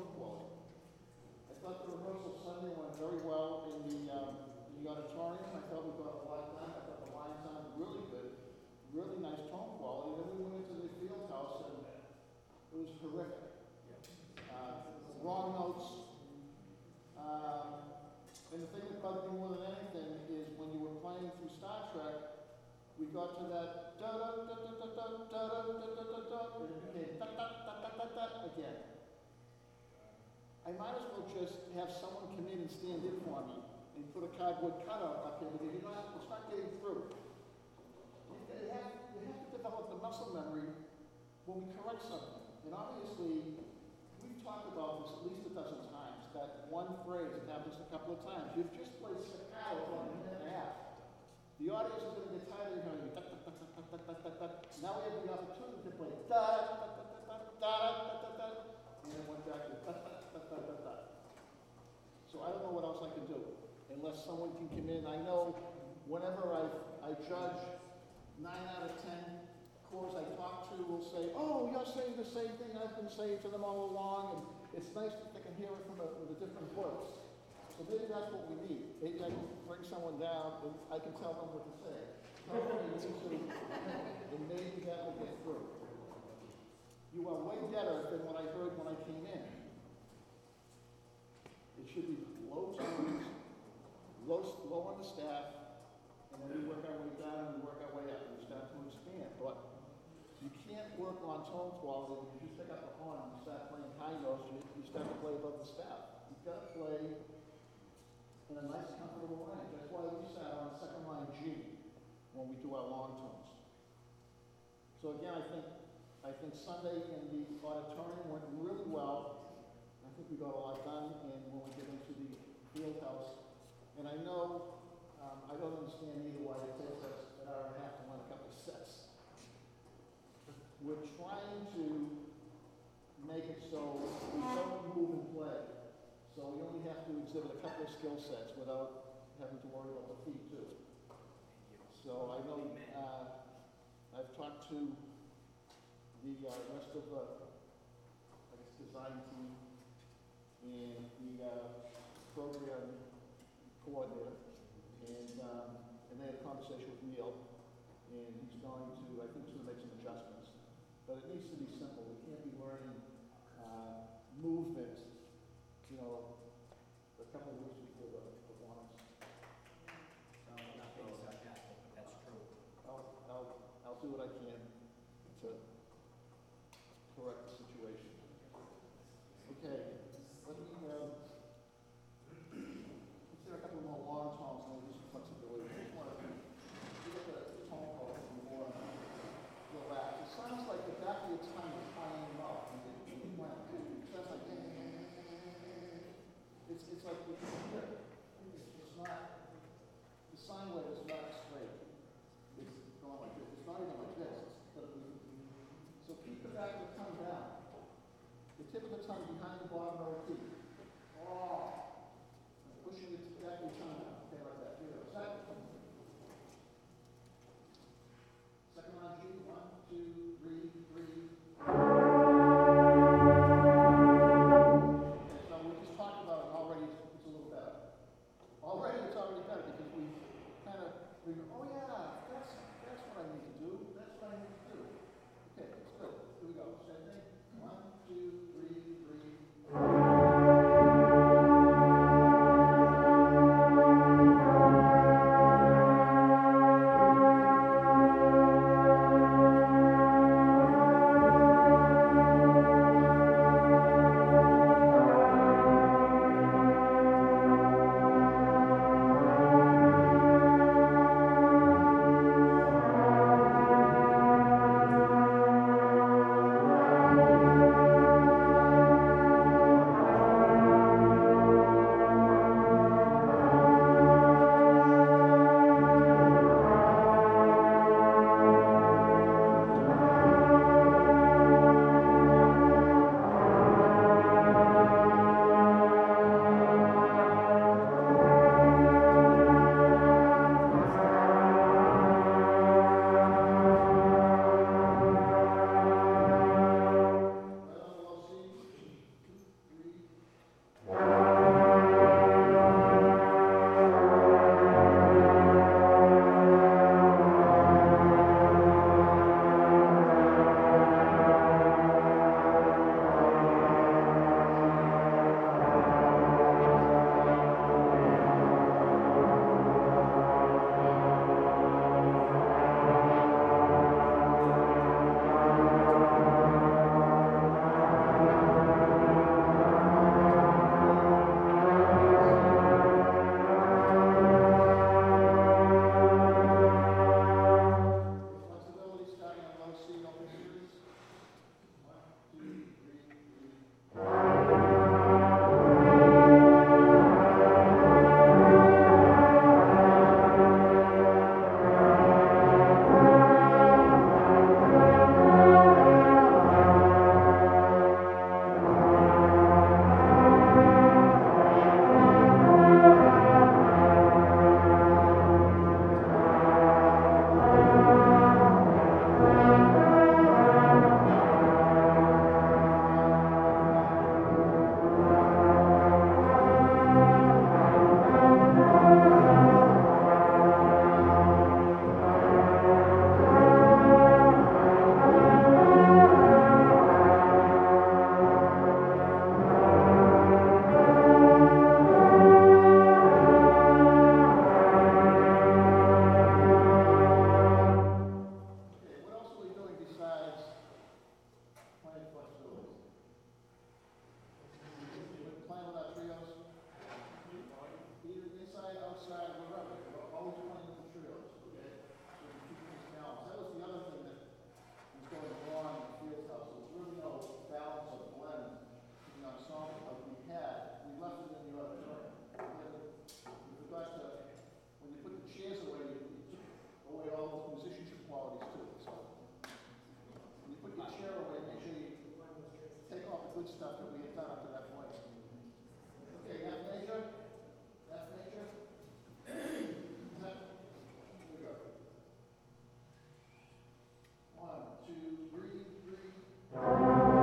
tone quality. I thought the rehearsal Sunday went very well in the auditorium. I thought we got a lot done. I thought the line sounded really good, really nice tone quality. Then we went into the field house and it was horrific. Wrong notes. And the thing that bugged me more than anything is when you were playing through Star Trek, we got to that da da da da da da da da da da da, and it became da da da da da da again. I might as well just have someone come in and stand in for me and put a cardboard cutout up here because it's not getting through. You have to develop the muscle memory when we correct something. And obviously, we've talked about this at least a dozen times, that one phrase, it happens a couple of times. You've just played staccato for a minute and a half. The audience is going to get tired of hearing you. Da, da, da, da, da, da, da, da. Now we have the opportunity to play da, da, da, da, da, da, da, da, da, and then went back to da, da, da, da, da, da. So I don't know what else I can do, unless someone can come in. I know whenever I judge 9 out of 10 cores I talk to will say, oh, you're saying the same thing I've been saying to them all along, and it's nice that they can hear it with a different voice. So maybe that's what we need. Maybe I can bring someone down and I can tell them what to say. And maybe that will get through. You are way better than what I heard when I came in. It should be low tones, low on the staff, and then we work our way down and we work our way up and we start to expand. But you can't work on tone quality when you just pick up the horn and you start playing high notes, you start to play above the staff. You've got to play in a nice, comfortable range. That's why we sat on second line G when we do our long tones. So again, I think Sunday in the auditorium went really well. I think we got a lot done, and when we get into the field house, and I know I don't understand either why it takes us an hour and a half to learn a couple of sets. We're trying to make it so we don't move and play. So we only have to exhibit a couple of skill sets without having to worry about the feet too. So I know I've talked to the rest of the design team and the program coordinator, and they had a conversation with Neil, and he's going to, I think he's going to make some adjustments. But it needs to be simple. We can't be learning movement, you know, a couple of weeks before the performance. Not being sarcastic, but that's true. I'll do what I can to correct the situation. Okay, let me consider a couple more long tones and we'll do some flexibility. I just want to get the tone quality more relaxed. It sounds like the back of your tongue is flying up. That's like, it's like you can hear it. It's not, the sine wave is not straight. It's going like this. It's not even like this. So keep the back of the tongue down. The tip of the tongue behind the bottom of the teeth. Oh. Pushing it back of your tongue down. Okay, like that. Here we go. Second line G. 1, 2, 3, 3. good stuff that we had done up to that point. Okay, half measure, half measure. Here we go. 1, 2, 3, 3.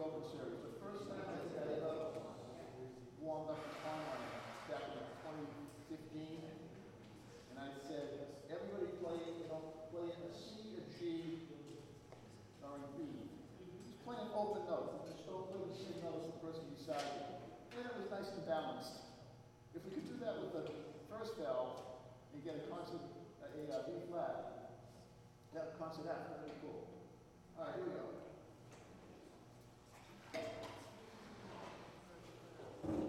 Open Series. The first time I think I ever warmed up the song on it back in 2015, and I said, everybody play in a C, a G, or a B. Just play an open note. Just don't play the same note as the person beside you. And it was nice and balanced. If we could do that with the first valve and get a concert, a B flat, that concert F, that'd be cool. All right, here we go.